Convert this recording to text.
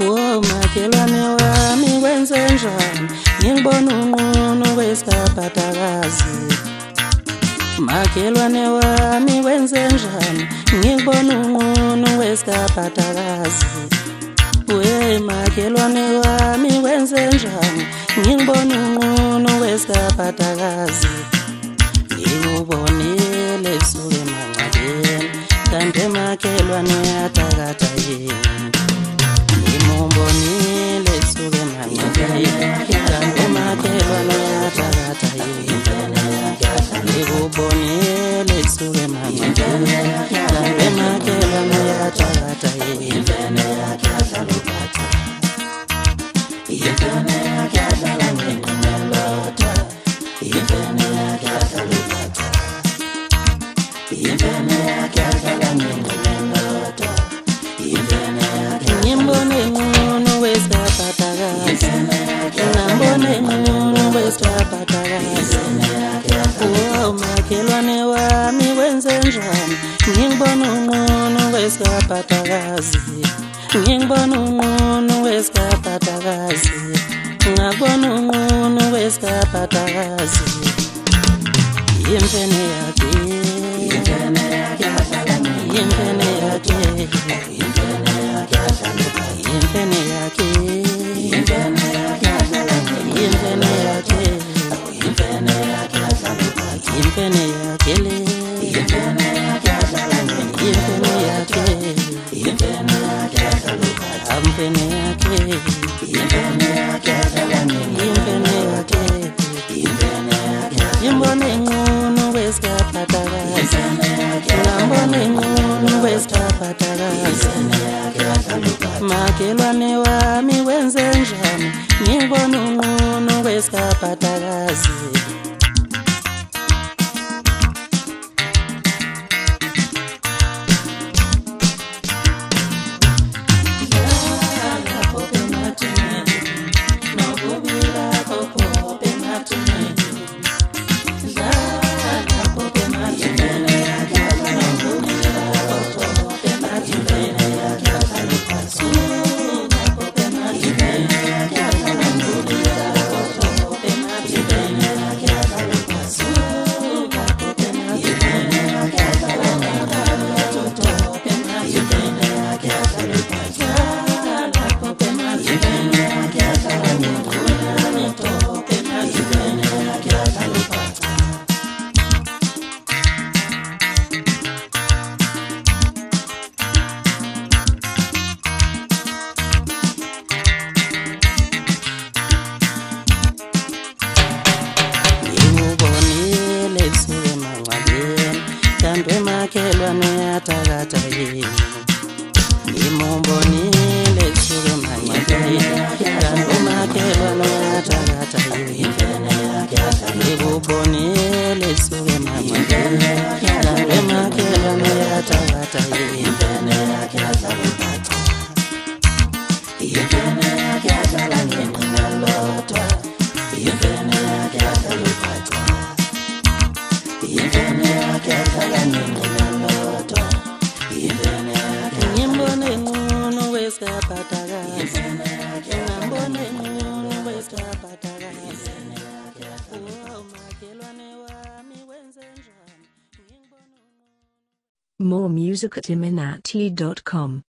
Oh makhelwane wami wenzenjani ngibona unqunu wesikaphatakazi makhelwane wami wenzenjani ngibona unqunu wesikaphatakazi we makhelwane wami wenzenjani ngibona unqunu wesikaphatakazi ngikubonile suke mangcwabeni kanti makhelwane yatakatha yini ngimbonile suke mangcwabeni kanti makhelwane yatakatha yini ngikubonile suke mangcwabeni kanti makhelwane yatakatha yini ngimbone ngcono wesikaphatakazi ngambone ngcono wesikaphatakazi oh makhelwane wami wenzenjani ngibona ngcono wesikaphatakazi ngibona ngcono wesikaphatakazi ngabona ngcono wesikaphatakazi imfene yakhe imfene yakhe imfene yakhe imfene yakhe imfene yakhe imfene yakhe imfene yakhe imfene yakhe le imfene yakhe imfene yakhe imfene yakhe amfene yakhe imfene yakhe imfene yakhe imfene yakhe imbone ngcono wesikaphatakazi ngambone ngcono wesikaphatakazi makhelwane wami wenzenjani ngibona unqunu wesikaphatakazi kanti makhelwane yatakatha yini ngimbonile suke mangcwabeni kanti makhelwane yatakatha yini ngikubonile suke mangcwabeni kanti makhelwane yatakatha yini imfene yakhe imfene yakhe nginalotha imfene yakhe ngimbone ngcono wesikaphatakazi ngambone ngcono wesikaphatakazi oh makhelwane wami wenzenjani. More music at iminati.com.